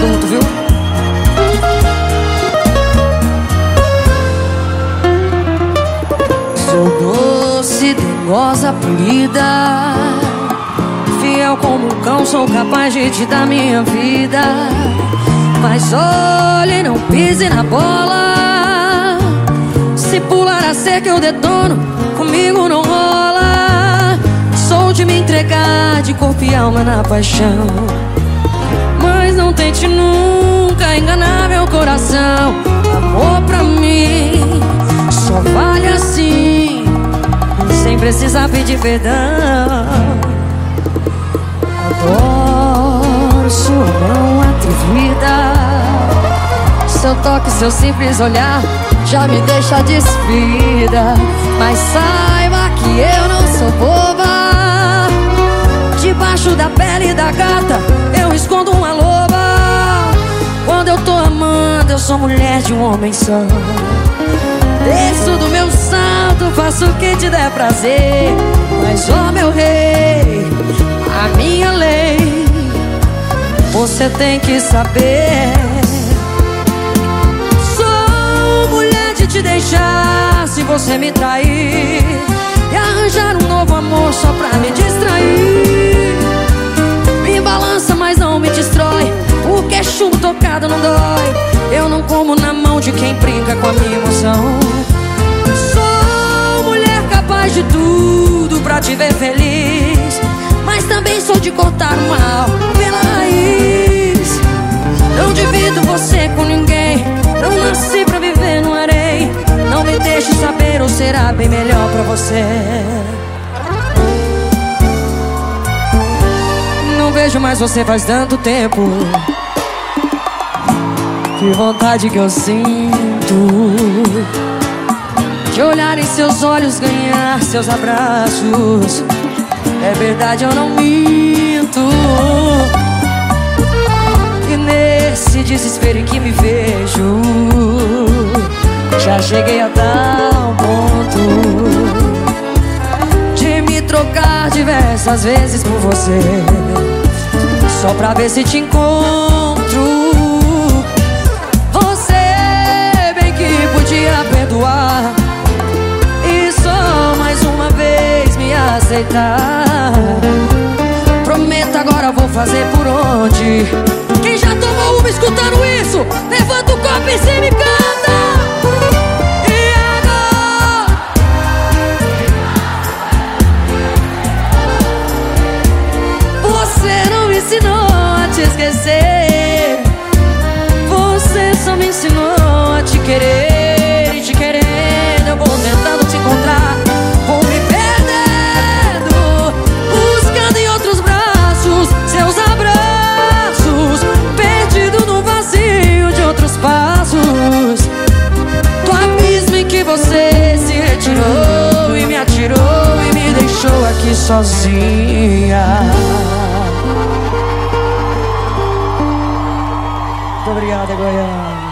adulto, viu? Sou doce, dengosa, polida, fiel como um cão, sou capaz de te dar minha vida. Mas olhe, não pise na bola, se pular a cerca eu detono, comigo não rola. Sou de me entregar de corpo e alma na paixão, mas não tente nunca enganar meu coração. Amor pra mim só vale assim, sem precisar pedir perdão. Adoro sua mão atrevida, seu toque, seu simples olhar já me deixa despida. Mas saiba que eu não sou boba, debaixo da pele da gata eu escondo uma loba. Quando eu tô amando eu sou mulher de um homem só, desço do meu santo, faço o que te der prazer. Mas ó meu rei, a minha lei você tem que saber. Sou mulher de te deixar se você me trair, e arranjar um novo amor só pra me distrair. Me balança mas não me destrói, porque chumbo tocado não dói. Eu não como na mão de quem brinca com a minha emoção. Sou mulher capaz de tudo pra te ver feliz, mas também sou de cortar o mal pela raiz. Não divido você com ninguém, não nasci pra viver no harém. Não me deixe saber ou será bem melhor pra você. Não vejo mais você faz tanto tempo, que vontade que eu sinto de olhar em seus olhos, ganhar seus abraços. É verdade, eu não minto. E nesse desespero em que me vejo, já cheguei a tal ponto de me trocar diversas vezes por você, só pra ver se te encontro. Você bem que podia perdoar e só mais uma vez me aceitar. Prometo agora vou fazer por onde. Quem já tomou uma escutando isso, levanta o copo em cima e canta. E agora? Você não me ensinou a te esquecer, você só me ensinou a te querer. E te querendo eu vou tentando te encontrar, vou me perdendo, buscando em outros braços seus abraços, perdido no vazio de outros passos, do abismo em que você se retirou e me atirou e me deixou aqui sozinha. Muito obrigado, Goiânia.